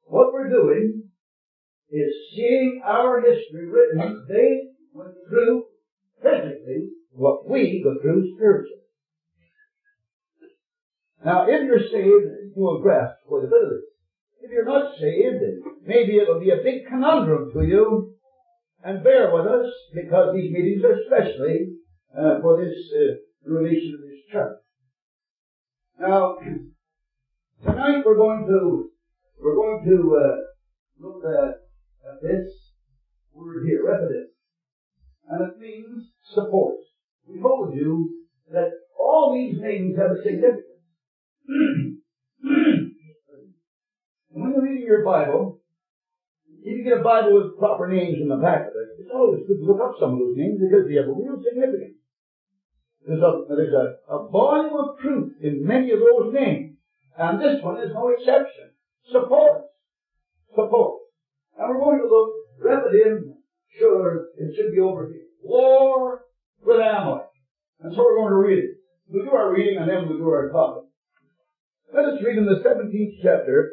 what we're doing is seeing our history written. They went through physically what we go through spiritually. Now, if you're saved, you will grasp quite a bit of this. If you're not saved, maybe it'll be a big conundrum to you. And bear with us, because these meetings are especially for this relation to this church. Now, tonight we're going to look at this word here, resident, and it means support. We told you that all these names have a significance. When you're reading your Bible, if you get a Bible with proper names in the back of it, it's always good to look up some of those names because they have a real significance. There's a volume of truth in many of those names, and this one is no exception. Support. And we're going to look, Rephidim, sure, it should be over here. War with Amalek. And so we're going to read it. We'll do our reading and then we'll do our topic. Let us read in the 17th chapter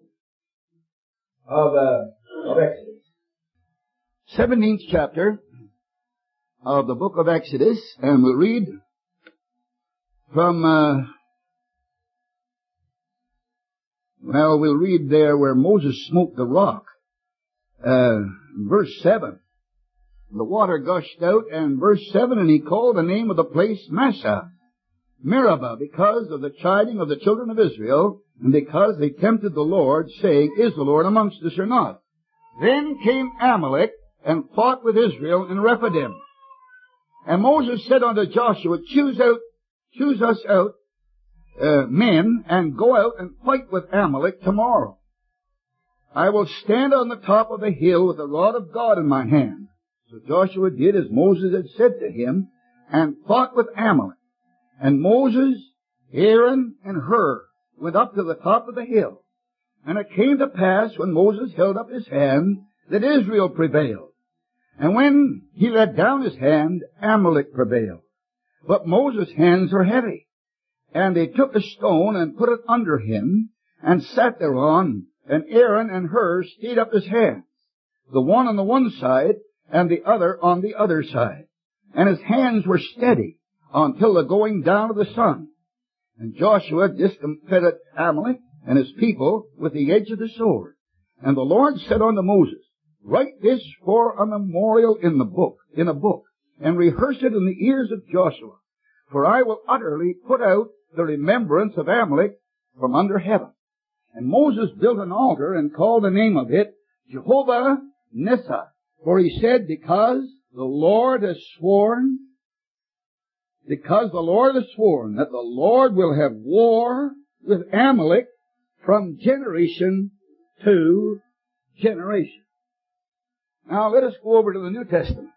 of Exodus. 17th chapter of the book of Exodus, and we'll read from, we'll read there where Moses smote the rock. Verse 7. The water gushed out, and verse 7, and he called the name of the place Massah, Meribah, because of the chiding of the children of Israel, and because they tempted the Lord, saying, Is the Lord amongst us or not? Then came Amalek and fought with Israel in Rephidim. And Moses said unto Joshua, Choose us out men, and go out and fight with Amalek tomorrow. I will stand on the top of the hill with the rod of God in my hand. So Joshua did as Moses had said to him, and fought with Amalek. And Moses, Aaron, and Hur went up to the top of the hill. And it came to pass, when Moses held up his hand, that Israel prevailed. And when he let down his hand, Amalek prevailed. But Moses' hands were heavy. And they took a stone and put it under him, and sat thereon. And Aaron and Hur stayed up his hands, the one on the one side, and the other on the other side. And his hands were steady until the going down of the sun. And Joshua discomfited Amalek and his people with the edge of the sword. And the Lord said unto Moses, Write this for a memorial in a book, and rehearse it in the ears of Joshua. For I will utterly put out the remembrance of Amalek from under heaven. And Moses built an altar and called the name of it Jehovah Nissi. For he said, Because the Lord has sworn that the Lord will have war with Amalek from generation to generation. Now let us go over to the New Testament.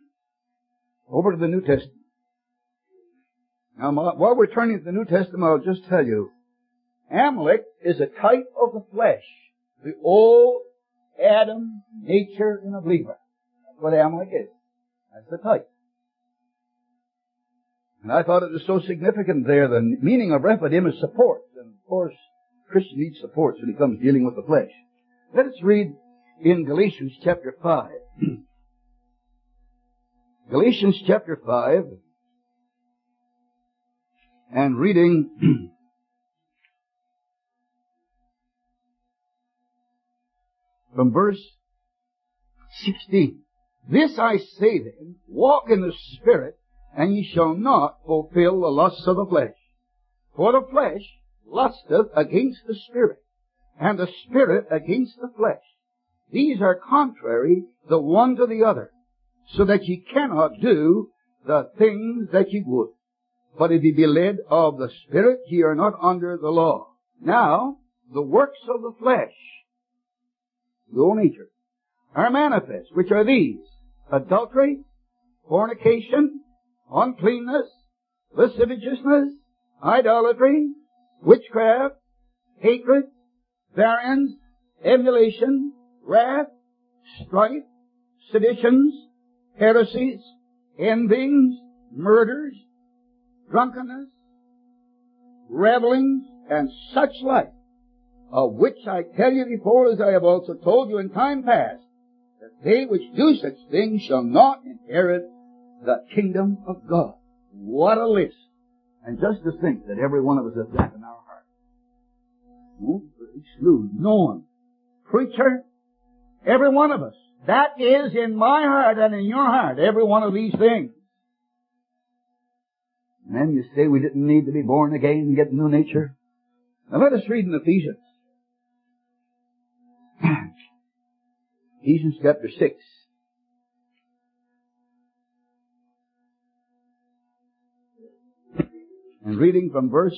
Now while we're turning to the New Testament, I'll just tell you, Amalek is a type of the flesh, the old Adam nature in a believer. That's what Amalek is. That's the type. And I thought it was so significant there. The meaning of Rephidim is support. And of course, Christian needs support when he comes dealing with the flesh. Let us read in Galatians chapter 5. Galatians chapter 5, and reading from verse 16. This I say then, walk in the Spirit, and ye shall not fulfill the lusts of the flesh. For the flesh lusteth against the Spirit, and the Spirit against the flesh. These are contrary the one to the other, so that ye cannot do the things that ye would. But if ye be led of the Spirit, ye are not under the law. Now, the works of the flesh, the old nature, are manifest, which are these: adultery, fornication, uncleanness, lasciviousness, idolatry, witchcraft, hatred, variance, emulation, wrath, strife, seditions, heresies, envyings, murders, drunkenness, revelings, and such like, of which I tell you before, as I have also told you in time past, that they which do such things shall not inherit the kingdom of God. What a list. And just to think that every one of us has that in our heart. Won't exclude no one. Preacher, every one of us. That is in my heart and in your heart, every one of these things. And then you say we didn't need to be born again and get a new nature. Now let us read in Ephesians. Ephesians chapter 6. And reading from verse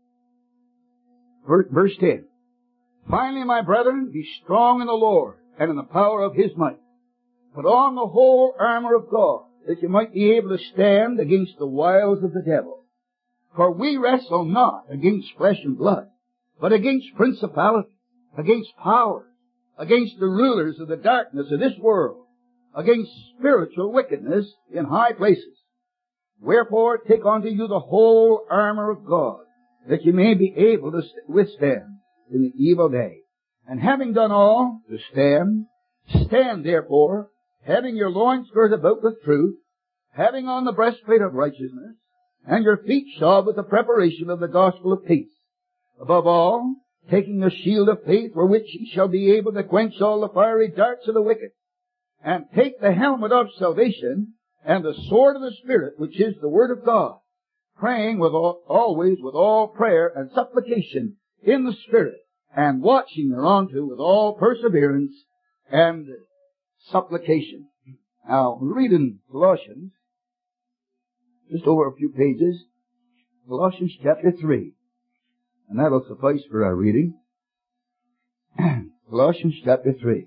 10. Finally, my brethren, be strong in the Lord and in the power of His might. Put on the whole armor of God, that you might be able to stand against the wiles of the devil. For we wrestle not against flesh and blood, but against principalities, against powers, against the rulers of the darkness of this world, against spiritual wickedness in high places. Wherefore take unto you the whole armor of God, that you may be able to withstand in the evil day. And having done all to stand, stand therefore, having your loins girt about with truth, having on the breastplate of righteousness, and your feet shod with the preparation of the gospel of peace. Above all, taking the shield of faith, wherewith ye shall be able to quench all the fiery darts of the wicked, and take the helmet of salvation, and the sword of the Spirit, which is the word of God, praying always with all prayer and supplication in the Spirit, and watching thereunto with all perseverance and supplication. Now, we'll read in Colossians, just over a few pages, Colossians chapter 3. And that'll suffice for our reading. Colossians chapter 3.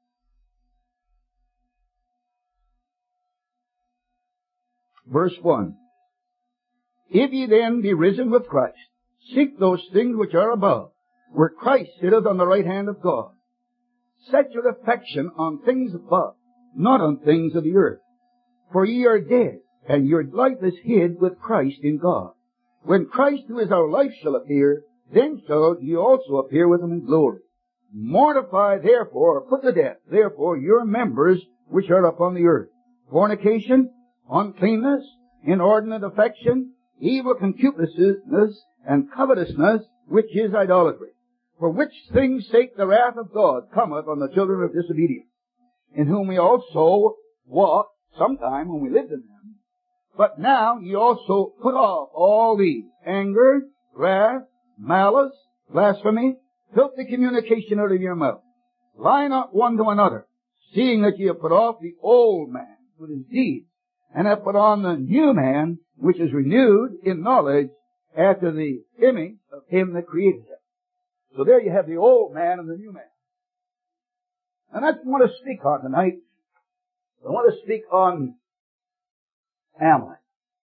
Verse 1. If ye then be risen with Christ, seek those things which are above, where Christ sitteth on the right hand of God. Set your affection on things above, not on things of the earth. For ye are dead, and your life is hid with Christ in God. When Christ, who is our life, shall appear, then shall ye also appear with Him in glory. Mortify therefore, or put to death, therefore, your members which are upon the earth. Fornication, uncleanness, inordinate affection, evil concupiscence, and covetousness, which is idolatry. For which things' sake the wrath of God cometh on the children of disobedience, in whom we also walked sometime when we lived in them. But now ye also put off all these: anger, wrath, malice, blasphemy, filthy communication out of your mouth. Lie not one to another, seeing that ye have put off the old man with his deeds, and have put on the new man, which is renewed in knowledge after the image of Him that created him. So there you have the old man and the new man. And that's what I want to speak on tonight. I want to speak on Amalek.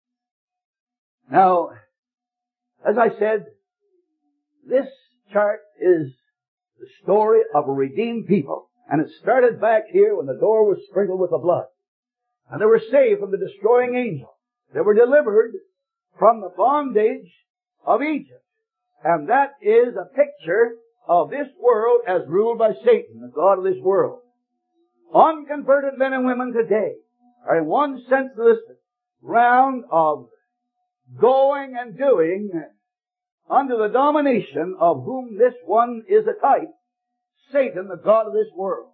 Now, as I said, this chart is the story of a redeemed people. And it started back here when the door was sprinkled with the blood. And they were saved from the destroying angel. They were delivered from the bondage of Egypt. And that is a picture of this world as ruled by Satan, the god of this world. Unconverted men and women today are in one sense this round of going and doing under the domination of whom this one is a type, Satan, the god of this world.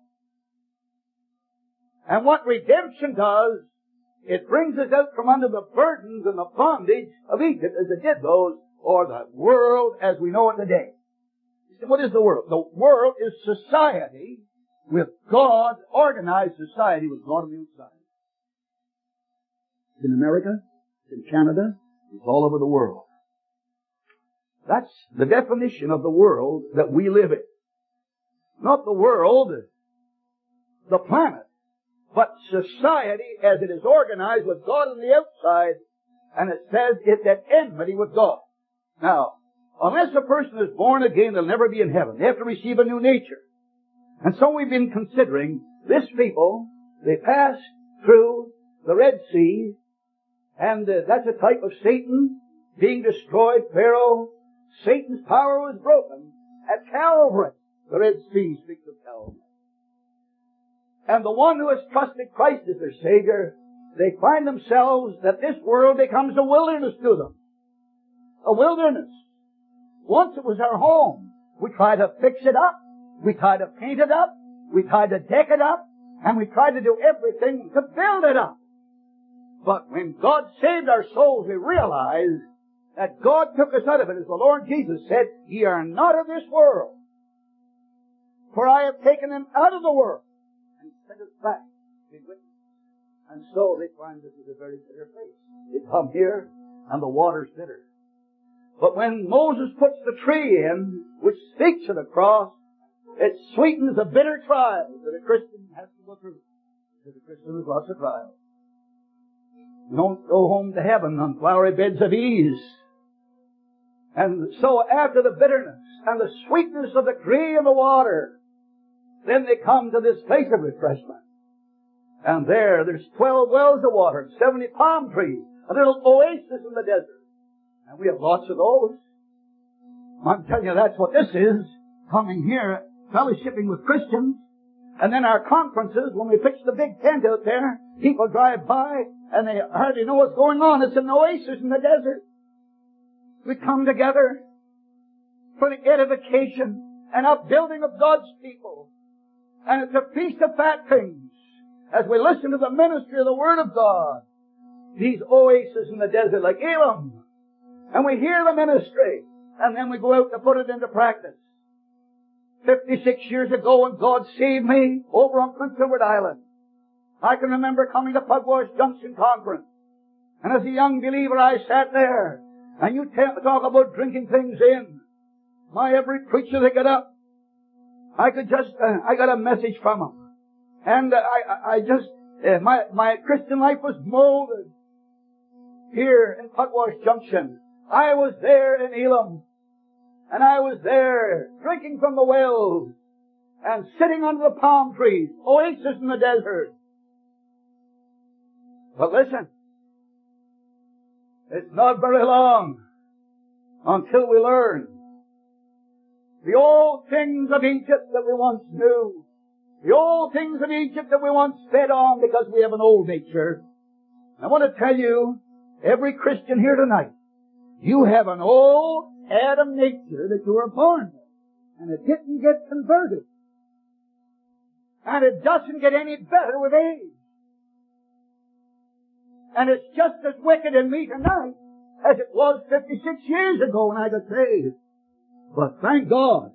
And what redemption does, it brings us out from under the burdens and the bondage of Egypt as it did those, or the world as we know it today. You say, what is the world? The world is society with God, organized society with God on the outside. It's in America, it's in Canada, it's all over the world. That's the definition of the world that we live in. Not the world, the planet, but society as it is organized with God on the outside, and it says it's at enmity with God. Now, unless a person is born again, they'll never be in heaven. They have to receive a new nature. And so we've been considering this people, they passed through the Red Sea, and that's a type of Satan being destroyed, Pharaoh. Satan's power was broken, at Calvary. The Red Sea speaks of Calvary. And the one who has trusted Christ as their Savior, they find themselves that this world becomes a wilderness to them. A wilderness. Once it was our home. We try to fix it up. We try to paint it up. We try to deck it up. And we try to do everything to build it up. But when God saved our souls, we realized that God took us out of it. As the Lord Jesus said, "Ye are not of this world, for I have taken them out of the world and sent us back to be with you." And so they find this is a very bitter place. They come here and the water's bitter. But when Moses puts the tree in, which speaks of the cross, it sweetens the bitter trials that a Christian has to go through. Because a Christian has lots of trials. You don't go home to heaven on flowery beds of ease. And so after the bitterness and the sweetness of the tree and the water, then they come to this place of refreshment. And there's 12 wells of water, 70 palm trees, a little oasis in the desert. And we have lots of those. I'm telling you, that's what this is. Coming here, fellowshipping with Christians. And then our conferences, when we pitch the big tent out there, people drive by and they hardly know what's going on. It's an oasis in the desert. We come together for the edification and upbuilding of God's people. And it's a feast of fat things as we listen to the ministry of the Word of God. These oases in the desert like Elam. And we hear the ministry, and then we go out to put it into practice. 56 years ago when God saved me over on Prince Edward Island, I can remember coming to Pugwash Junction Conference. And as a young believer I sat there, and you talk about drinking things in. My every preacher that got up, I got a message from him. And my Christian life was molded here in Pugwash Junction. I was there in Elam, and I was there drinking from the wells and sitting under the palm trees, oasis in the desert. But listen, it's not very long until we learn the old things of Egypt that we once knew, the old things of Egypt that we once fed on because we have an old nature. I want to tell you, every Christian here tonight, you have an old Adam nature that you were born with. And it didn't get converted. And it doesn't get any better with age. And it's just as wicked in me tonight as it was 56 years ago when I got saved. But thank God,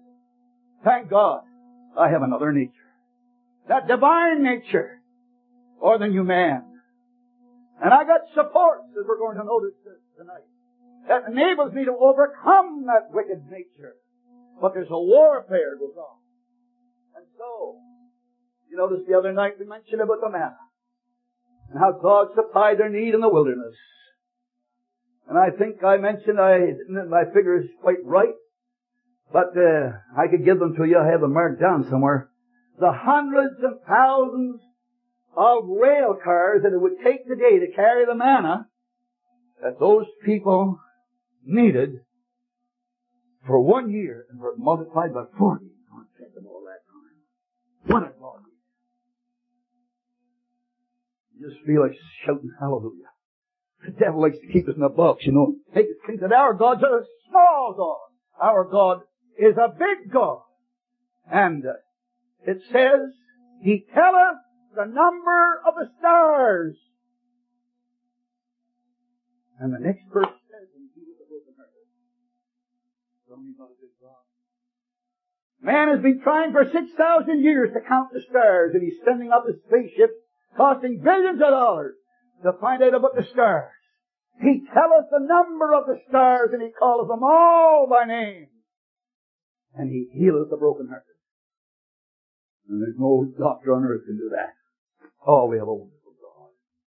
I have another nature. That divine nature, or the new man. And I got supports, as we're going to notice tonight, that enables me to overcome that wicked nature. But there's a warfare goes on. And so, you notice the other night we mentioned about the manna. And how God supplied their need in the wilderness. And I think I mentioned, my figure is quite right. But I could give them to you. I have them marked down somewhere. The hundreds and thousands of rail cars that it would take today to carry the manna that those people needed for 1 year and were multiplied by 40. God fed them all that time. What a God. You just feel like shouting hallelujah. The devil likes to keep us in a box, you know. Take us think that our God's a small God. Our God is a big God. And it says, He telleth the number of the stars. And the next verse says, He is the brokenhearted. Tell me about a big God. Man has been trying for 6,000 years to count the stars, and he's sending up his spaceship, costing billions of dollars, to find out about the stars. He telleth the number of the stars, and He calleth them all by name. And He healeth the brokenhearted. And there's no doctor on earth can do that. Oh, we have a wonderful God.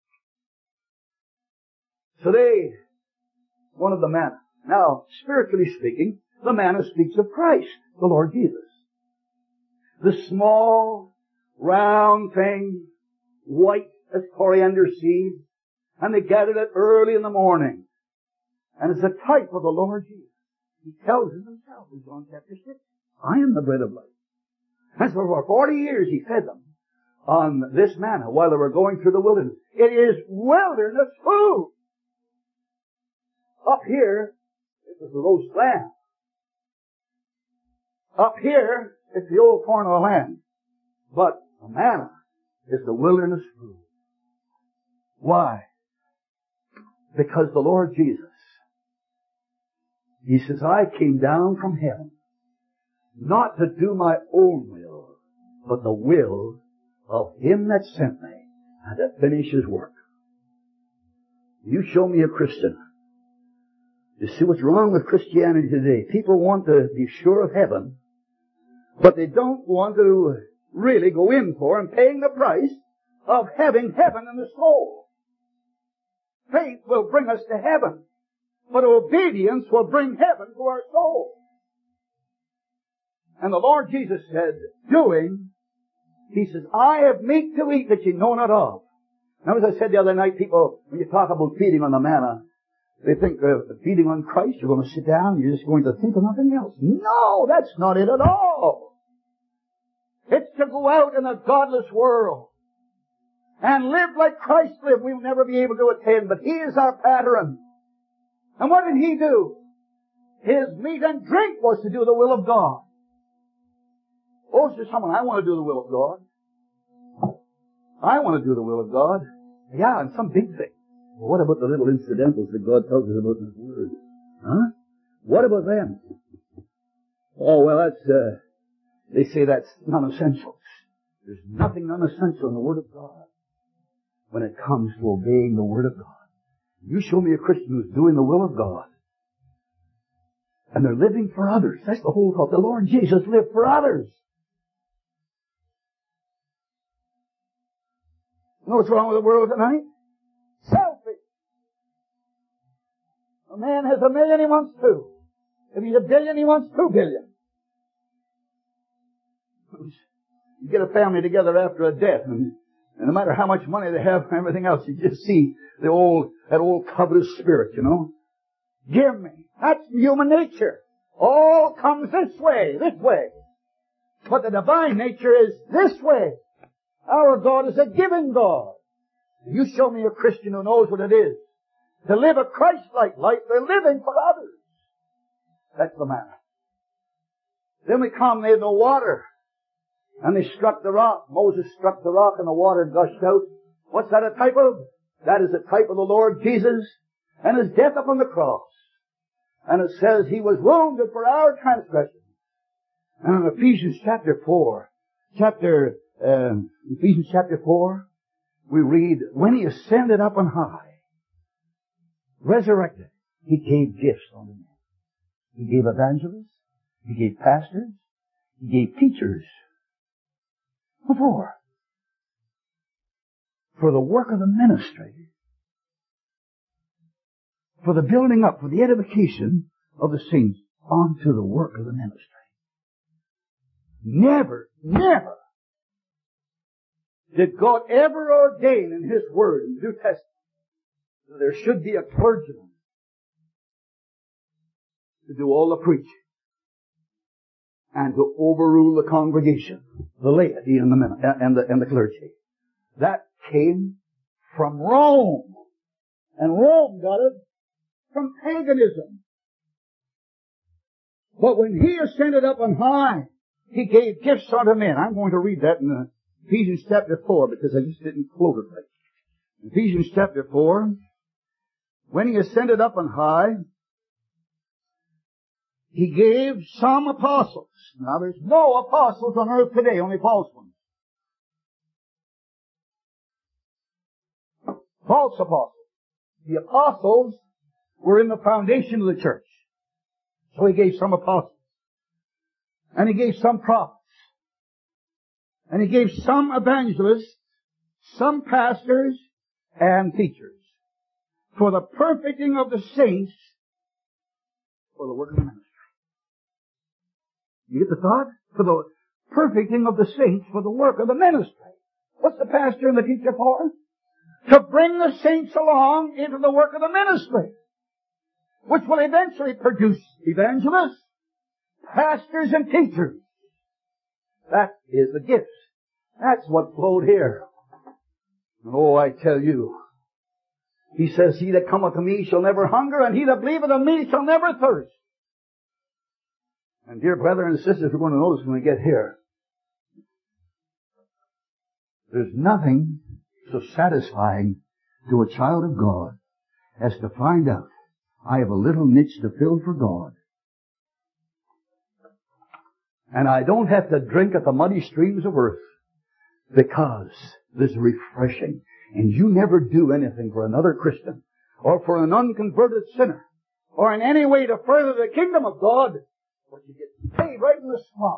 So they wanted the manna. Now, spiritually speaking, the manna speaks of Christ, the Lord Jesus. The small, round thing, white as coriander seed, and they gathered it early in the morning. And it's a type of the Lord Jesus. He tells us Himself in John chapter 6. I am the bread of life. And so for 40 years he fed them on this manna while they were going through the wilderness. It is wilderness food. Up here, it was the roast lamb. Up here, it's the old corn of the land. But the manna is the wilderness food. Why? Because the Lord Jesus, He says, I came down from heaven not to do my own will, but the will of Him that sent me, and to finish His work. You show me a Christian. You see what's wrong with Christianity today? People want to be sure of heaven, but they don't want to really go in for and paying the price of having heaven in the soul. Faith will bring us to heaven, but obedience will bring heaven to our soul. And the Lord Jesus said, He says, I have meat to eat that ye know not of. Now, as I said the other night, people, when you talk about feeding on the manna, they think feeding on Christ, you're going to sit down, you're just going to think of nothing else. No, that's not it at all. It's to go out in a godless world and live like Christ lived. We'll never be able to attain, but He is our pattern. And what did He do? His meat and drink was to do the will of God. Oh, says someone, I want to do the will of God. I want to do the will of God. Yeah, and some big thing. Well, what about the little incidentals that God tells us about in His Word? Huh? What about them? Oh, well, they say that's non-essentials. There's nothing non-essential in the Word of God when it comes to obeying the Word of God. You show me a Christian who's doing the will of God, and they're living for others. That's the whole thought. The Lord Jesus lived for others. You know what's wrong with the world tonight? Selfish. A man has $1 million, he wants 2. If he's $1 billion, he wants 2 billion. You get a family together after a death, and no matter how much money they have and everything else, you just see that old covetous spirit, you know. Give me. That's human nature. All comes this way. But the divine nature is this way. Our God is a giving God. You show me a Christian who knows what it is to live a Christ-like life. They're living for others. That's the matter. Then they had no water. And they struck the rock. Moses struck the rock and the water gushed out. What's that a type of? That is a type of the Lord Jesus and His death upon the cross. And it says He was wounded for our transgressions. And in Ephesians chapter 4, we read, when He ascended up on high, resurrected, He gave gifts unto men. He gave evangelists. He gave pastors. He gave teachers. What for? For the work of the ministry. For the building up, for the edification of the saints onto the work of the ministry. Never did God ever ordain in His Word in the New Testament that there should be a clergyman to do all the preaching and to overrule the congregation, the laity and the clergy. That came from Rome. And Rome got it from paganism. But when He ascended up on high, He gave gifts unto men. I'm going to read that in Ephesians chapter 4 because I just didn't quote it right. Ephesians chapter 4. When He ascended up on high, He gave some apostles. Now there's no apostles on earth today, only false ones. False apostles. The apostles were in the foundation of the church. So He gave some apostles. And He gave some prophets. And He gave some evangelists, some pastors, and teachers. For the perfecting of the saints, for the work of the ministry. You get the thought? For the perfecting of the saints, for the work of the ministry. What's the pastor and the teacher for? To bring the saints along into the work of the ministry, which will eventually produce evangelists, pastors, and teachers. That is the gifts. That's what flowed here. And oh, I tell you, he says, he that cometh to me shall never hunger, and he that believeth on me shall never thirst. And dear brethren and sisters, we're going to notice when we get here, there's nothing so satisfying to a child of God as to find out I have a little niche to fill for God. And I don't have to drink at the muddy streams of earth because there's refreshing. And you never do anything for another Christian or for an unconverted sinner or in any way to further the kingdom of God, but you get paid right in the spot.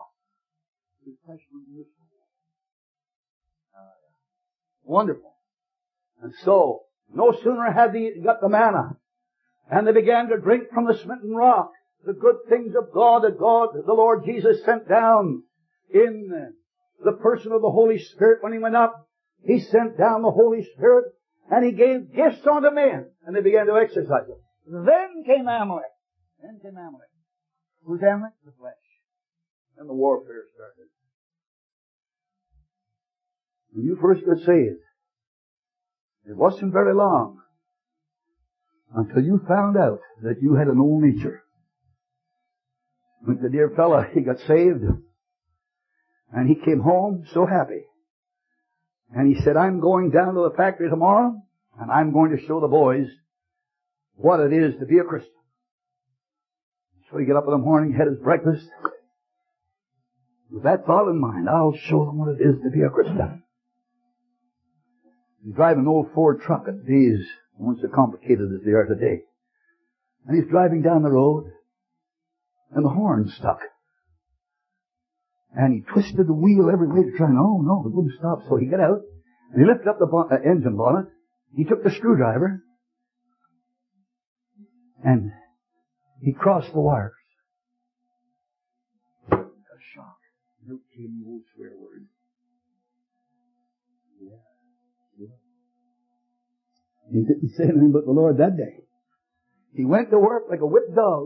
Wonderful. And so, no sooner had they got the manna, and they began to drink from the smitten rock, the good things of God that God, the Lord Jesus, sent down in the person of the Holy Spirit when He went up. He sent down the Holy Spirit, and He gave gifts unto men, and they began to exercise it. Then came Amalek. Who's Amalek? The flesh. And the warfare started. When you first got saved, it wasn't very long until you found out that you had an old nature. When the dear fellow, he got saved, and he came home so happy. And he said, I'm going down to the factory tomorrow, and I'm going to show the boys what it is to be a Christian. So he got up in the morning, had his breakfast. With that thought in mind, I'll show them what it is to be a Christian. He's driving an old Ford truck at days once so complicated as they are today. And he's driving down the road, and the horn stuck. And he twisted the wheel every way to try, no, it wouldn't stop. So he got out, and he lifted up the engine bonnet. He took the screwdriver, and he crossed the wires. A shock. Out came the old swear word. Yeah. He didn't say anything but the Lord that day. He went to work like a whipped dog.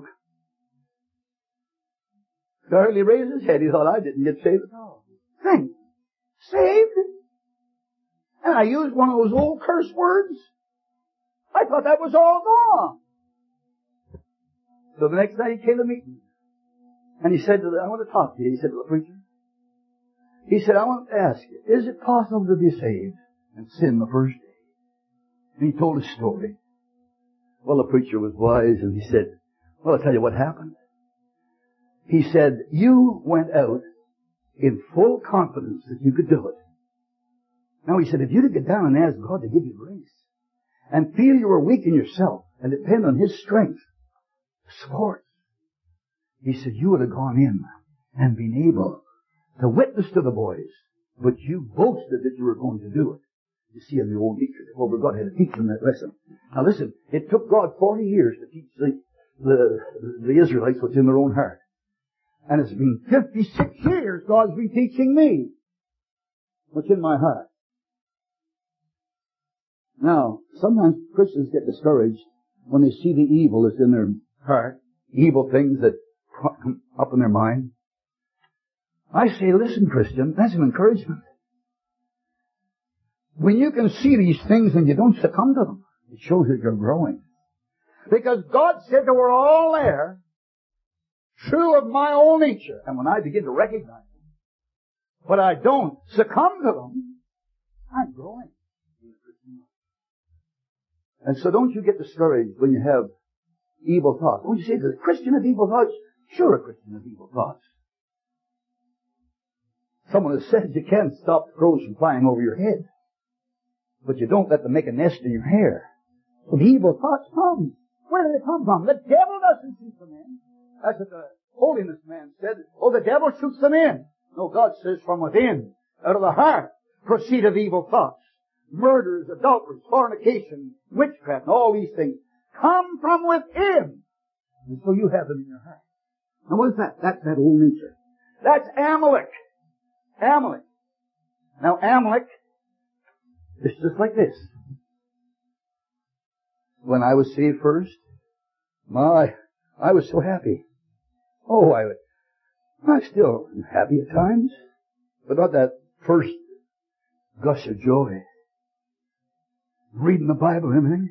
Hardly raised his head. He thought, I didn't get saved at all. Think. Saved? And I used one of those old curse words. I thought that was all gone. So the next night he came to meeting. And he said, I want to talk to you. He said to the preacher. He said, I want to ask you, is it possible to be saved and sin the first day? And he told his story. Well, the preacher was wise, and he said, well, I'll tell you what happened. He said, you went out in full confidence that you could do it. Now, he said, if you'd have get down and asked God to give you grace and feel you were weak in yourself and depend on His strength, support, he said, you would have gone in and been able to witness to the boys, but you boasted that you were going to do it. You see, in the old nature, over God had to teach them that lesson. Now listen, it took God 40 years to teach the Israelites what's in their own heart. And it's been 56 years God's been teaching me what's in my heart. Now, sometimes Christians get discouraged when they see the evil that's in their heart, evil things that come up in their mind. I say, listen, Christian, that's an encouragement. When you can see these things and you don't succumb to them, it shows that you're growing. Because God said they were all there, true of my own nature. And when I begin to recognize them, but I don't succumb to them, I'm growing. And so don't you get discouraged when you have evil thoughts. When you say, does a Christian have evil thoughts? Sure, a Christian has evil thoughts. Someone has said you can't stop the crows from flying over your head, but you don't let them make a nest in your hair. So the evil thoughts come. Where do they come from? The devil doesn't shoot them in. That's what the holiness man said. Oh, the devil shoots them in. No, God says from within, out of the heart, proceed of evil thoughts. Murders, adulteries, fornication, witchcraft, and all these things come from within. And so you have them in your heart. Now what is that? That's that old nature. That's Amalek. Amalek. Now Amalek is just like this. When I was saved first, I was so happy. Oh, I still am happy at times. But not that first gush of joy. Reading the Bible and everything.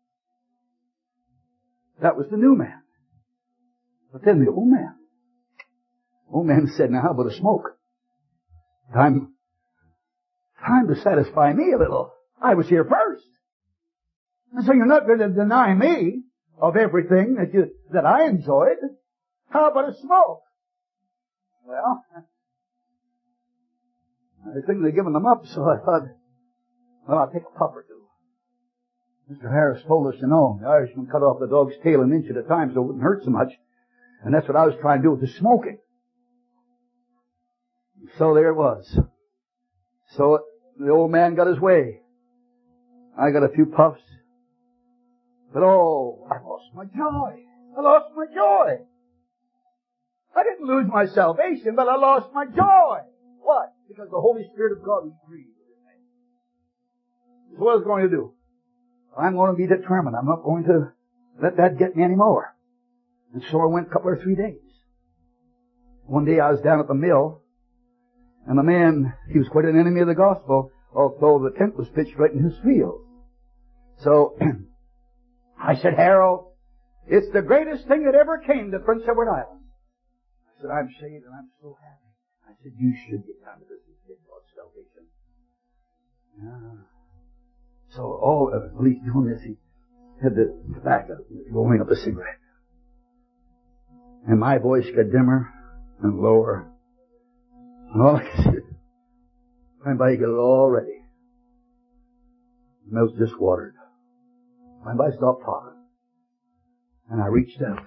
That was the new man. But then the old man said, now how about a smoke? Time to satisfy me a little. I was here first. And so you're not going to deny me of everything that I enjoyed. How about a smoke? Well, I was thinking of giving them up, so I thought, well, I'll take a puff or two. Mr. Harris told us, the Irishman cut off the dog's tail an inch at a time so it wouldn't hurt so much. And that's what I was trying to do with the smoking. So there it was. So the old man got his way. I got a few puffs. But I lost my joy. I lost my joy. I didn't lose my salvation, but I lost my joy. What? Because the Holy Spirit of God was grieved with me. So what I was going to do? I'm going to be determined. I'm not going to let that get me anymore. And so I went a couple or 3 days. One day I was down at the mill, and the man, he was quite an enemy of the gospel, although the tent was pitched right in his field. So I said, Harold, it's the greatest thing that ever came to Prince Edward Island. I said, I'm saved and I'm so happy. I said, you should get down to this and get God's salvation. So at least doing this, he had the tobacco rolling up a cigarette. And my voice got dimmer and lower. And all I could see, by got it all ready. The mouth just watered. By stopped talking. And I reached out.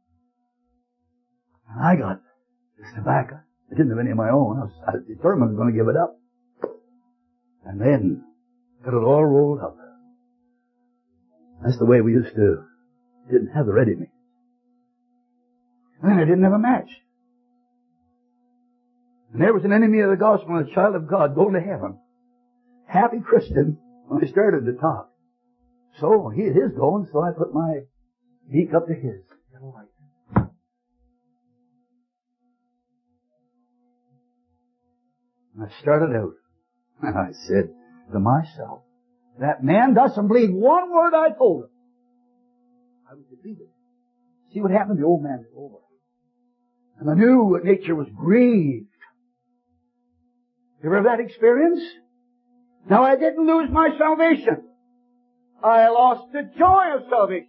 And I got this tobacco. I didn't have any of my own. I was determined I was going to give it up. And then got it all rolled up. That's the way we used to. Didn't have the ready mix. And then I didn't have a match. And there was an enemy of the gospel and a child of God going to heaven. Happy Christian when I started to talk. So he had his going, so I put my beak up to his. And I started out, and I said to myself, that man doesn't believe one word I told him. I was defeated. See what happened? The old man was over. And the new nature was grieved. You ever have that experience? Now I didn't lose my salvation. I lost the joy of salvation.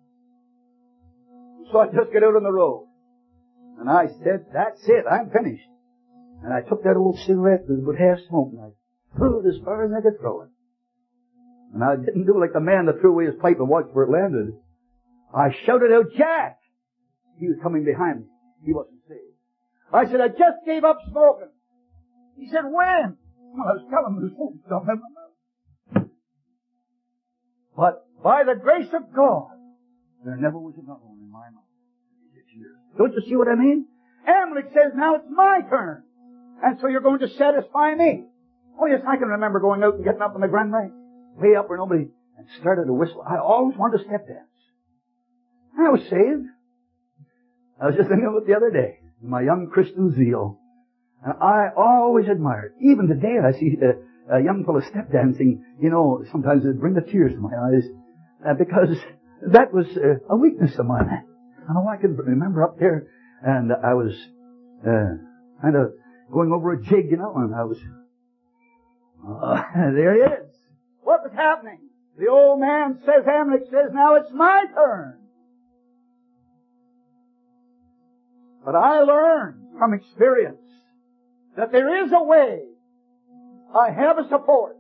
So I just got out on the road. And I said, that's it, I'm finished. And I took that old cigarette that was half smoked and I threw it as far as I could throw it. And I didn't do like the man that threw away his pipe and watched where it landed. I shouted out, Jack! He was coming behind me. He wasn't saved. I said, I just gave up smoking. He said, when? Well, I was telling him the smoke stuff in my mouth. But by the grace of God, there never was another one in my mouth. Don't you see what I mean? Amalek says, now it's my turn. And so you're going to satisfy me. Oh yes, I can remember going out and getting up on the Grand Rank, way up where nobody, and started to whistle. I always wanted to step dance. I was saved. I was just thinking of it the other day. My young Christian zeal. And I always admired. Even today I see a young fellow step dancing. You know, sometimes it brings the tears to my eyes. Because that was a weakness of mine. I know I can remember up there, and I was kind of going over a jig, you know, and I was... there he is. What was happening? The old man says, Amalek says, now it's my turn. But I learned from experience that there is a way. I have a support.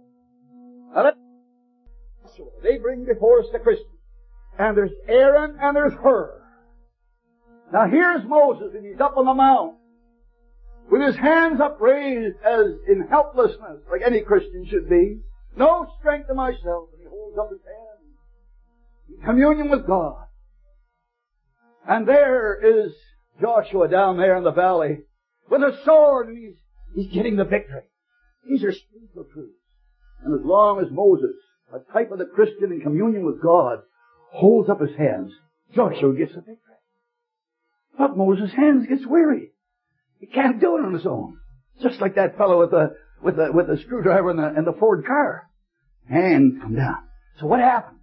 They bring before us the Christian. And there's Aaron and there's Hur. Now here's Moses, and he's up on the mount with his hands upraised as in helplessness, like any Christian should be. No strength to myself. And he holds up his hands in communion with God. And there is Joshua down there in the valley with a sword, and he's getting the victory. These are spiritual truths. And as long as Moses, a type of the Christian in communion with God, holds up his hands, Joshua gets the victory. But Moses' hands gets weary. He can't do it on his own. Just like that fellow with the screwdriver in the Ford car. Hand come down. So what happened?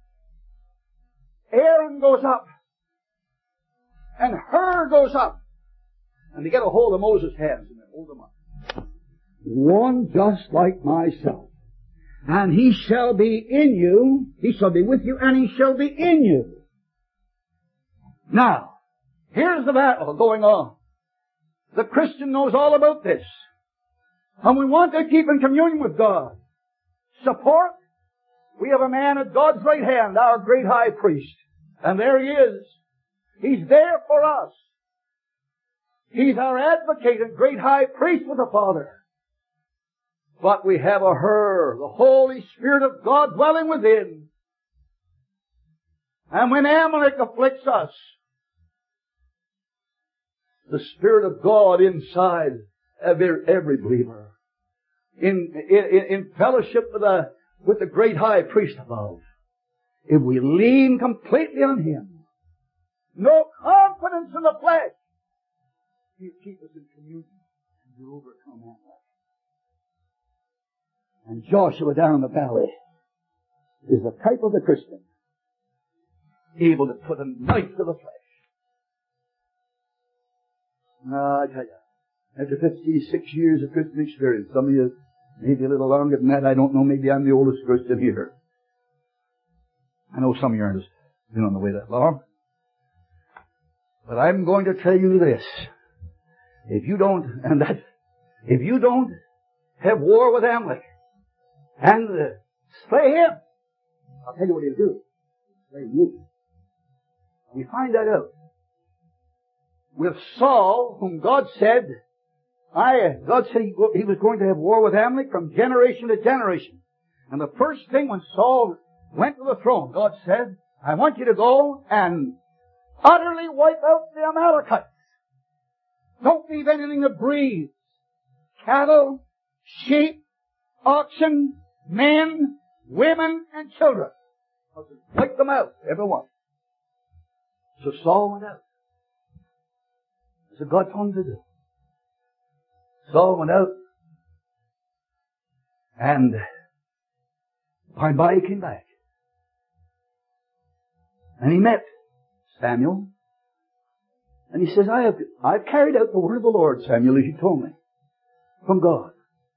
Aaron goes up. And Hur goes up. And they get a hold of Moses' hands and they hold them up. One just like myself. And he shall be in you, he shall be with you, and he shall be in you. Now, here's the battle going on. The Christian knows all about this. And we want to keep in communion with God. Support. We have a man at God's right hand, our great high priest. And there he is. He's there for us. He's our advocate and great high priest with the Father. But we have a Hur, the Holy Spirit of God dwelling within. And when Amalek afflicts us, the Spirit of God inside every believer, in fellowship with the great high priest above, if we lean completely on Him, no confidence in the flesh, He'll keep us in communion and we'll overcome Amalek. And Joshua down in the valley is the type of the Christian, able to put a knife to the flesh. I tell you, after 56 years of Christian experience, some of you maybe a little longer than that, I don't know, maybe I'm the oldest Christian here. I know some of you aren't been on the way that long. But I'm going to tell you this. If you don't have war with Amalek, and slay him, I'll tell you what he'll do. Slay you. We find that out. With Saul, whom God said he was going to have war with Amalek from generation to generation. And the first thing when Saul went to the throne, God said, I want you to go and utterly wipe out the Amalekites. Don't leave anything that breathes. Cattle, sheep, oxen, men, women, and children. Wipe them out, everyone. So Saul went out. That's what God told him to do. Saul went out, and by and by he came back. And he met Samuel, and he says, I've carried out the word of the Lord, Samuel, as you told me, from God.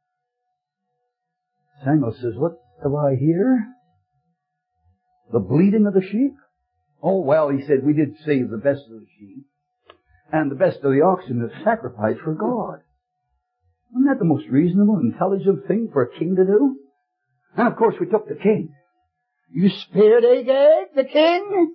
Samuel says, what do I hear? The bleating of the sheep? Oh, well, he said, we did save the best of the sheep and the best of the oxen as sacrifice for God. Isn't that the most reasonable, intelligent thing for a king to do? And of course we took the king. You spared Agag, the king?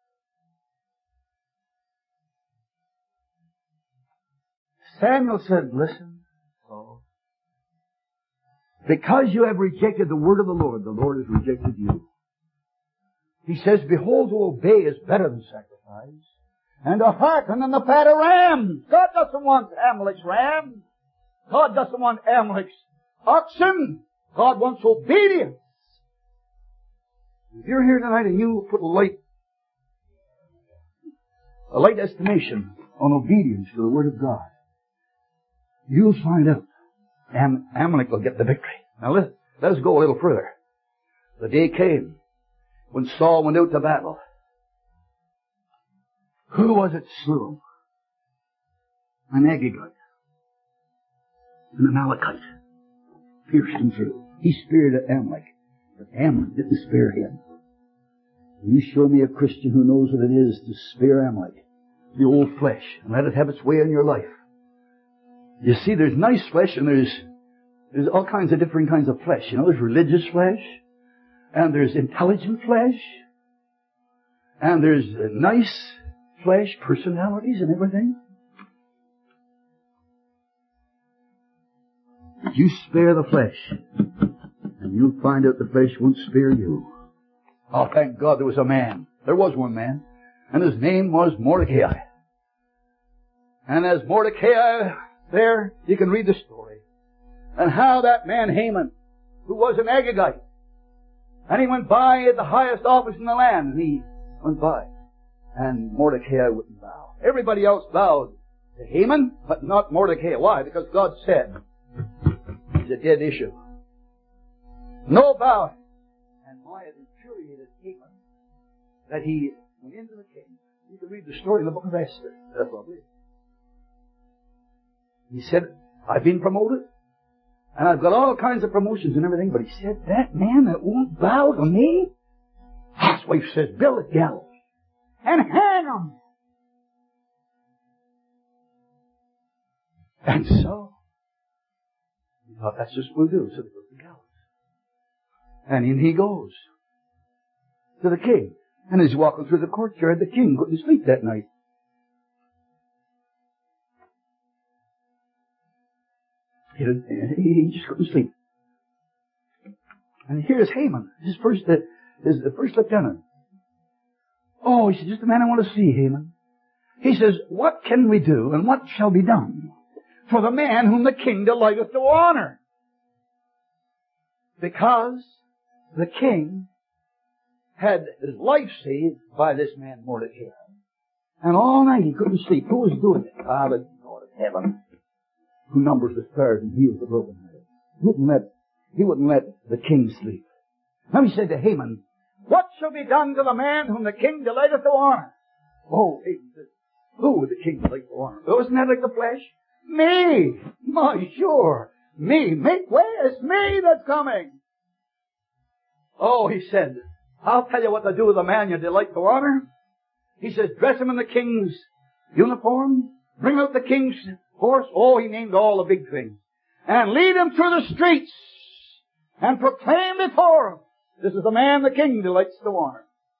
Samuel said, listen, Saul, because you have rejected the word of the Lord has rejected you. He says, behold, to obey is better than sacrifice, and to hearken than the fat of rams. God doesn't want Amalek's rams. God doesn't want Amalek's oxen. God wants obedience. If you're here tonight and you put a light estimation on obedience to the Word of God, you'll find out Amalek will get the victory. Now let's go a little further. The day came when Saul went out to battle. Who was it slew? An Agagite. An Amalekite. Pierced him through. He speared Amalek, but Amalek didn't spare him. You show me a Christian who knows what it is to spare Amalek, the old flesh, and let it have its way in your life. You see, there's nice flesh and there's all kinds of different kinds of flesh. You know, there's religious flesh, and there's intelligent flesh, and there's nice flesh, personalities and everything. You spare the flesh, and you'll find out the flesh won't spare you. Oh, thank God there was a man. There was one man, and his name was Mordecai. And as Mordecai there, you can read the story. And how that man Haman, who was an Agagite, and he went by at the highest office in the land, and he went by. And Mordecai wouldn't bow. Everybody else bowed to Haman, but not Mordecai. Why? Because God said he's a dead issue. No bowing. And why it infuriated Haman that he went into the king. You can read the story in the book of Esther. That's lovely. He said, I've been promoted, and I've got all kinds of promotions and everything, but he said, that man that won't bow to me, his wife says, build a gallows and hang him. And so, he thought, that's just what we'll do. So they built the gallows. And in he goes to the king. And as he's walking through the courtyard, the king couldn't sleep that night. He just couldn't sleep. And here's Haman, his first lieutenant. Oh, he said, just the man I want to see, Haman. He says, what can we do and what shall be done for the man whom the king delighteth to honor? Because the king had his life saved by this man Mordecai. And all night he couldn't sleep. Who was doing it? Ah, the God of heaven, who numbers the stars and heals the brokenhearted. He wouldn't let the king sleep. Now he said to Haman, what shall be done to the man whom the king delighteth to honor? Oh, Haman said, who would the king delight to honor? Wasn't that like the flesh? Me! My, sure. Me. Make way. It's me that's coming. Oh, he said, I'll tell you what to do with the man you delight to honor. He says, dress him in the king's uniform, bring out the king's horse. Oh, he named all the big things. And lead him through the streets and proclaim before him, this is the man the king delights to honor.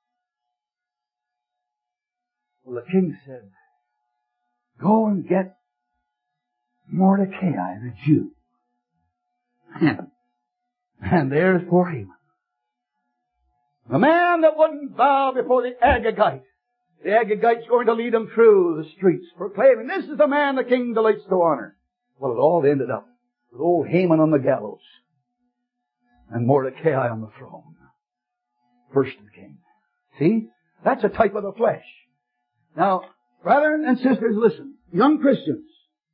Well, the king said, go and get Mordecai, the Jew. And there's poor Haman. The man that wouldn't bow before the Agagite. The Agagite's going to lead him through the streets, proclaiming, this is the man the king delights to honor. Well, it all ended up with old Haman on the gallows and Mordecai on the throne. First of the king. See? That's a type of the flesh. Now, brethren and sisters, listen. Young Christians,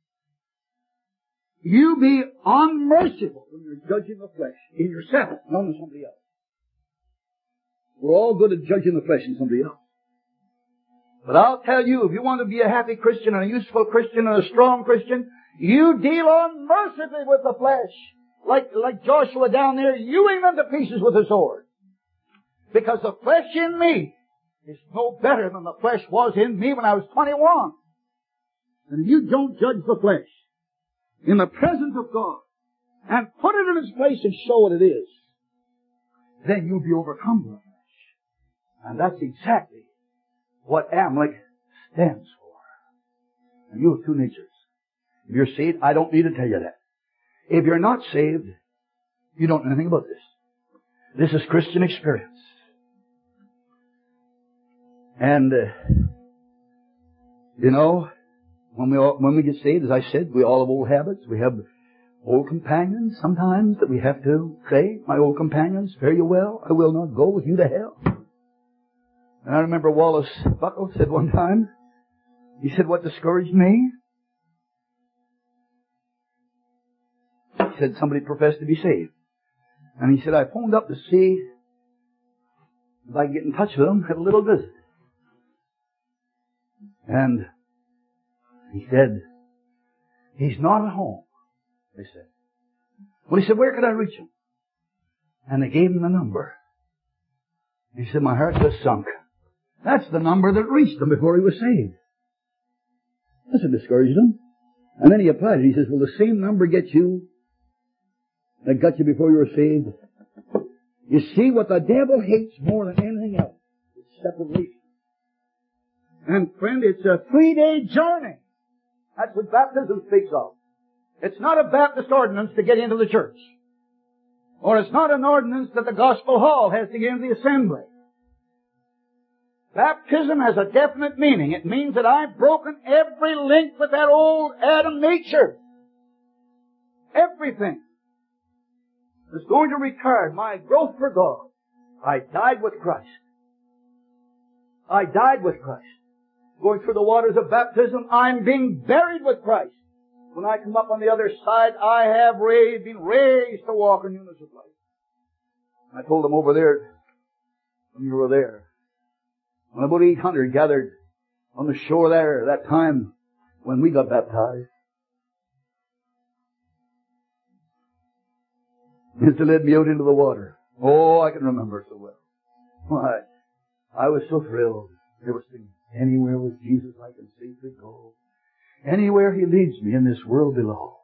you be unmerciful when you're judging the flesh in yourself, not in somebody else. We're all good at judging the flesh in somebody else. But I'll tell you, if you want to be a happy Christian and a useful Christian and a strong Christian, you deal unmercifully with the flesh. Like Joshua down there, hewing them to pieces with a sword. Because the flesh in me is no better than the flesh was in me when I was 21. And if you don't judge the flesh in the presence of God and put it in its place and show what it is, then you'll be overcome by the flesh. And that's exactly what Amalek stands for. And you have two natures. If you're saved, I don't need to tell you that. If you're not saved, you don't know anything about this. This is Christian experience. And, when we get saved, as I said, we all have old habits. We have old companions sometimes that we have to say, my old companions, fare you well. I will not go with you to hell. And I remember Wallace Buckle said one time, he said, what discouraged me? He said somebody professed to be saved. And he said, I phoned up to see if I could get in touch with him, have a little visit. And he said, he's not at home, they said. Well, he said, where could I reach him? And they gave him the number. He said, my heart just sunk. That's the number that reached him before he was saved. That's what discouraged him. And then he applied it. He says, will the same number get you that got you before you were saved? You see, what the devil hates more than anything else is separation. And friend, it's a 3-day journey. That's what baptism speaks of. It's not a Baptist ordinance to get into the church. Or it's not an ordinance that the gospel hall has to get into the assembly. Baptism has a definite meaning. It means that I've broken every link with that old Adam nature. Everything is going to retard my growth for God. I died with Christ. I died with Christ. going through the waters of baptism. I'm being buried with Christ. When I come up on the other side, I have been raised to walk in newness of life. I told them over there, when you were there, when about 800 gathered on the shore there, that time when we got baptized, used to lead me out into the water. Oh, I can remember it so well. Why, I was so thrilled. They were singing, anywhere with Jesus I can safely go. Anywhere He leads me in this world below.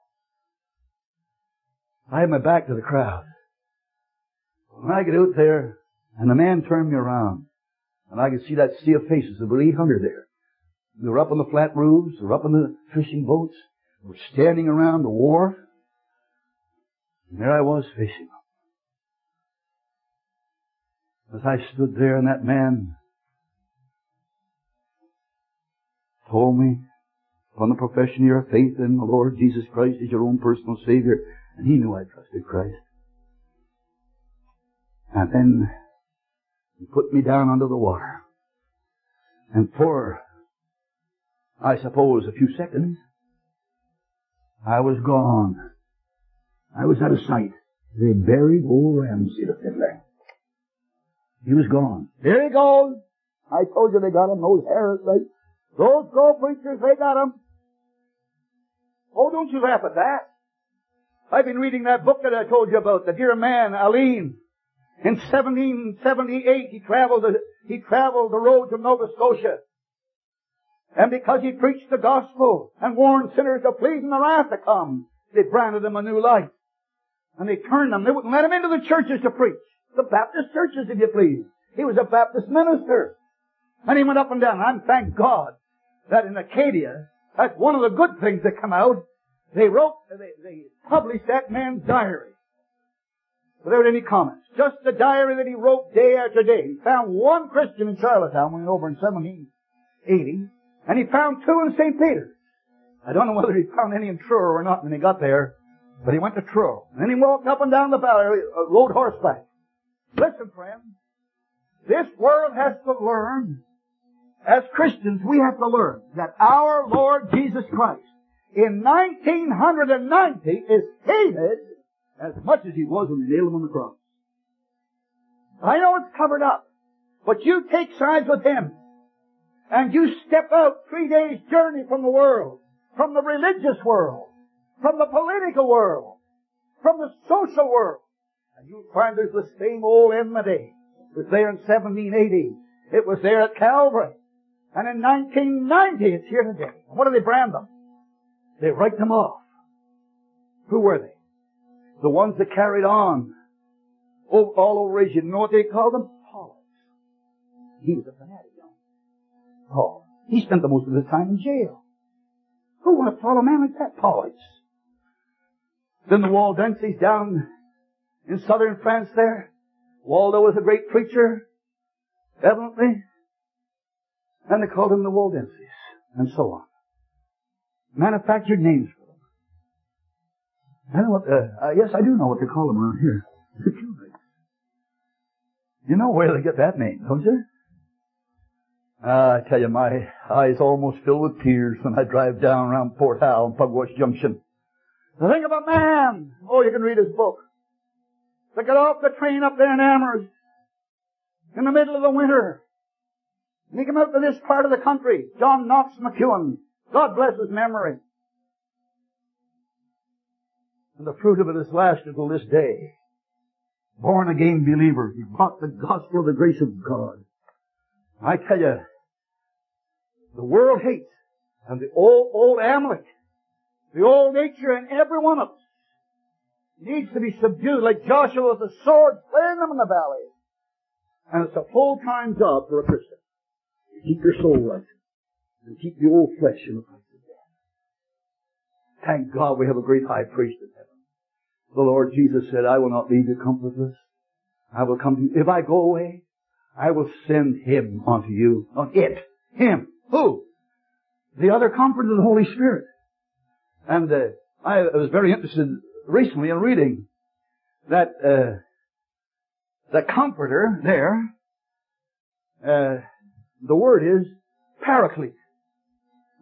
I had my back to the crowd. When I get out there, and the man turned me around, and I could see that sea of faces, about 800 there. They were up on the flat roofs, they were up on the fishing boats, they were standing around the wharf, and there I was facing them. As I stood there, and that man told me, upon the profession of your faith in the Lord Jesus Christ as your own personal Savior, and he knew I trusted Christ. And then he put me down under the water. And for, I suppose, a few seconds, I was gone. I was out of sight. They buried old Ramsey, the fiddler. He was gone. There he goes. I told you they got him, those Harris, right? Those go-preachers, they got him. Oh, don't you laugh at that. I've been reading that book that I told you about, the dear man, Aline. In 1778, he traveled the roads of Nova Scotia. And because he preached the gospel and warned sinners of pleasing the wrath to come, they branded him a new life. And they turned him. They wouldn't let him into the churches to preach. The Baptist churches, if you please. He was a Baptist minister. And he went up and down. And thank God that in Acadia, that's one of the good things that come out. They published that man's diary without any comments. Just the diary that he wrote day after day. He found one Christian in Charlottetown when he went over in 1780. And he found two in St. Peter's. I don't know whether he found any in Truro or not when he got there, but he went to Truro. And then he walked up and down the valley, rode horseback. Listen, friends, this world has to learn, as Christians, we have to learn that our Lord Jesus Christ in 1990 is hated as much as He was when they nailed Him on the cross. I know it's covered up, but you take sides with Him, and you step out 3 days' journey from the world, from the religious world, from the political world, from the social world, and you'll find there's the same old enmity. It was there in 1780. It was there at Calvary. And in 1990, it's here today. And what do they brand them? They write them off. Who were they? The ones that carried on all over Asia. You know what they called them? Paulites. He was a fanatic, you know. Paul. He spent the most of his time in jail. Who would have followed a man like that? Paulites. Then the Waldenses down in southern France there. Waldo was a great preacher, evidently. And they called him the Waldenses, and so on. Manufactured names for them. I know what, yes, I do know what they call them around here. The Cubans. You know where they get that name, don't you? I tell you, my eyes almost fill with tears when I drive down around Port Hal and Pugwash Junction. The thing about man, oh, you can read his book. They got off the train up there in Amherst in the middle of the winter. And he came out to this part of the country, John Knox McEwen. God bless his memory. And the fruit of it has lasted till this day. Born again believer. He brought the gospel of the grace of God. I tell you, the world hates, and the old Amalek, the old nature in every one of us, needs to be subdued like Joshua with the sword, slaying them in the valley. And it's a full-time job for a Christian. To keep your soul right. And keep the old flesh in the place of death. Thank God we have a great high priest in heaven. The Lord Jesus said, I will not leave you comfortless. I will come to you. If I go away, I will send Him unto you. Not it. Him. Who? The other Comforter, the Holy Spirit. And I was very interested recently in reading that the Comforter there, the word is Paraclete.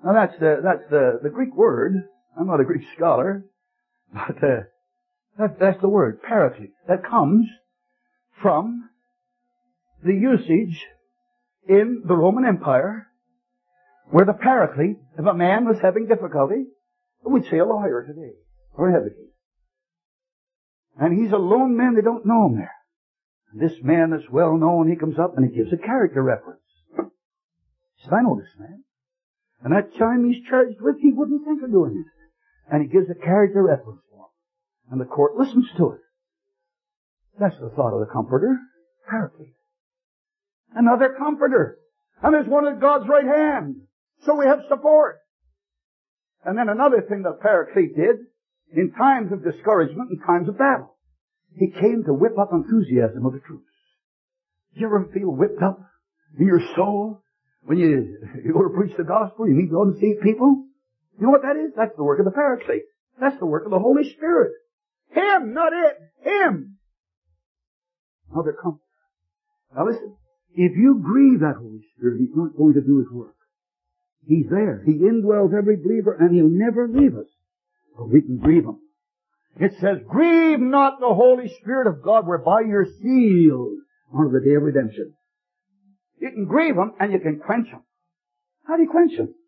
Now that's the Greek word. I'm not a Greek scholar, but that's the word, paraclete. That comes from the usage in the Roman Empire where the paraclete, if a man was having difficulty, we'd say a lawyer today, or an advocate. And he's a lone man, they don't know him there. And this man that's well known, he comes up and he gives a character reference. He said, I know this man. And that time he's charged with, he wouldn't think of doing it. And he gives a character reference for him. And the court listens to it. That's the thought of the comforter, paraclete. Another comforter. And there's one at God's right hand. So we have support. And then another thing that paraclete did, in times of discouragement, in times of battle, he came to whip up enthusiasm of the troops. Do you ever feel whipped up in your soul when you go to preach the gospel, you meet God and save people? You know what that is? That's the work of the paraclete. That's the work of the Holy Spirit. Him, not it. Him. Another comforter. Now listen. If you grieve that Holy Spirit, He's not going to do His work. He's there. He indwells every believer and He'll never leave us. But we can grieve Him. It says, grieve not the Holy Spirit of God whereby you're sealed unto the day of redemption. You can grieve Him and you can quench Him. How do you quench Him?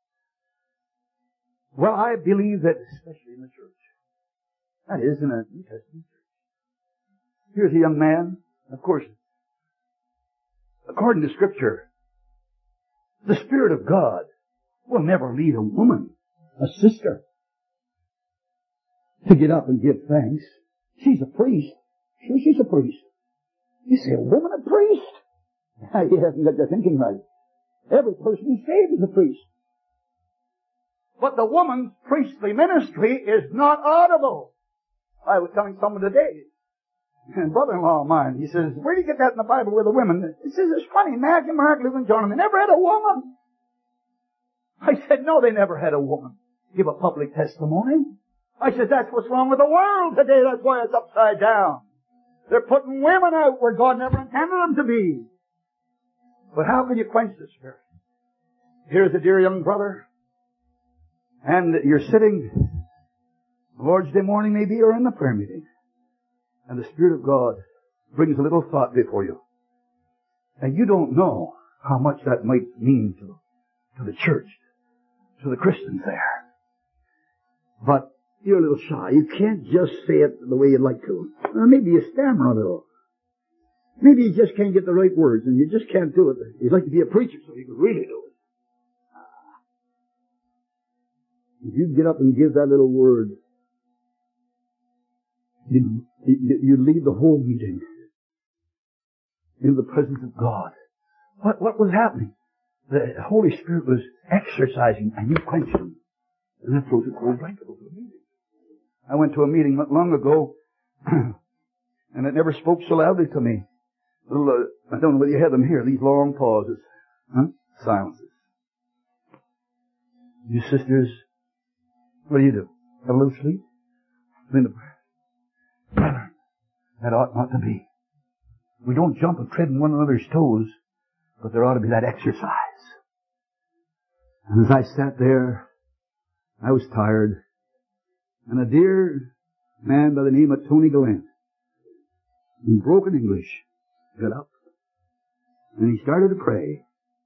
Well, I believe that, especially in the church, that is in a New Testament church. Here's a young man, of course, according to Scripture, the Spirit of God will never lead a woman, a sister, to get up and give thanks. She's a priest. Sure, she's a priest. You say, a woman a priest? You haven't got your thinking right. Every person who's saved is a priest. But the woman's priestly ministry is not audible. I was telling someone today, a brother-in-law of mine, he says, where do you get that in the Bible with the women? He says, it's funny, Matthew, Mark, Luke, and John, they never had a woman. I said, no, they never had a woman give a public testimony. I said, that's what's wrong with the world today. That's why it's upside down. They're putting women out where God never intended them to be. But how can you quench the Spirit? Here's a dear young brother, and you're sitting, Lord's Day morning maybe, or in the prayer meeting, and the Spirit of God brings a little thought before you. And you don't know how much that might mean to the church, to the Christians there. But you're a little shy. You can't just say it the way you'd like to. Or maybe you stammer a little. Maybe you just can't get the right words, and you just can't do it. You'd like to be a preacher so you could really do it. If you get up and give that little word, you'd lead the whole meeting in the presence of God. What was happening? The Holy Spirit was exercising, and you quenched Him. And that throws a cold blanket over the meeting. I went to a meeting not long ago, and it never spoke so loudly to me. I don't know whether you had them here, these long pauses. Silences. You sisters, what do? Have a little sleep? Brother, that ought not to be. We don't jump and tread on one another's toes, but there ought to be that exercise. And as I sat there, I was tired, and a dear man by the name of Tony Glenn, in broken English, got up, and he started to pray.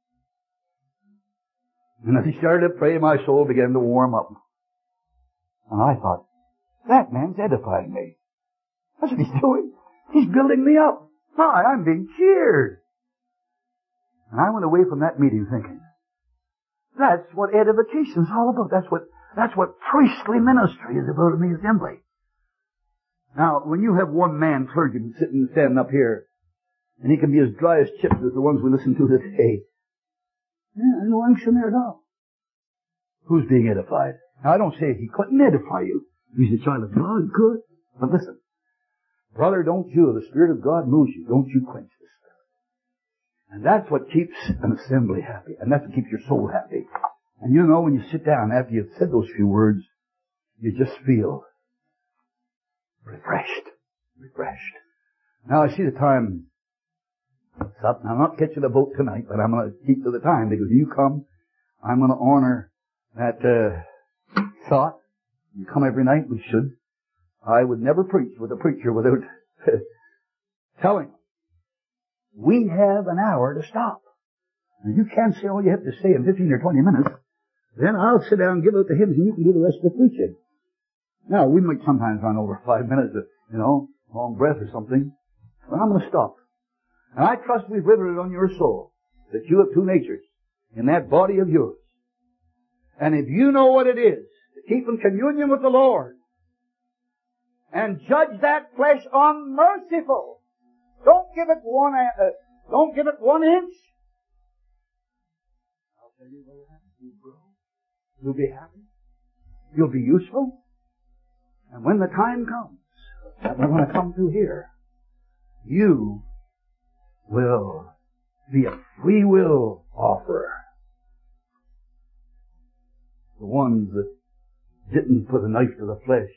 And as he started to pray, my soul began to warm up. And I thought, that man's edifying me. That's what he's doing. He's building me up. Hi, I'm being cheered. And I went away from that meeting thinking, that's what edification is all about. That's what priestly ministry is about in the assembly. Now, when you have one man clergyman standing up here, and he can be as dry as chips as the ones we listen to today, no unction there at all. Who's being edified? Now, I don't say he couldn't edify you. He's a child of God, good. But listen, brother, don't you, the Spirit of God moves you, don't you quench the Spirit. And that's what keeps an assembly happy, and that's what keeps your soul happy. And you know, when you sit down after you've said those few words, you just feel refreshed. Now, I see the time. It's up. Now, I'm not catching a boat tonight, but I'm going to keep to the time, because you come, I'm going to honor that thought. You come every night, we should. I would never preach with a preacher without telling him. We have an hour to stop. And you can't say all you have to say in 15 or 20 minutes. Then I'll sit down and give out the hymns and you can do the rest of the preaching. Now, we might sometimes run over 5 minutes of, long breath or something. But I'm going to stop. And I trust we've riveted on your soul that you have two natures in that body of yours. And if you know what it is to keep in communion with the Lord and judge that flesh unmerciful, don't give it 1 inch. I'll tell you what will happen. You'll grow. You'll be happy. You'll be useful. And when the time comes that we're going to come through here, you will be a free will offerer. The ones that didn't put a knife to the flesh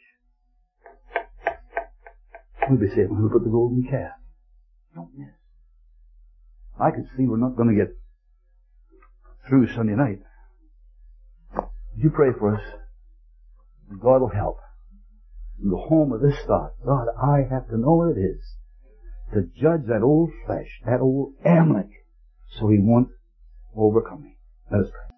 will be saying, we'll put the golden calf. Don't miss. I can see we're not going to get through Sunday night. You pray for us, and God will help. And go home with this thought. God, I have to know what it is to judge that old flesh, that old Amalek, so he won't overcome me. Let us pray.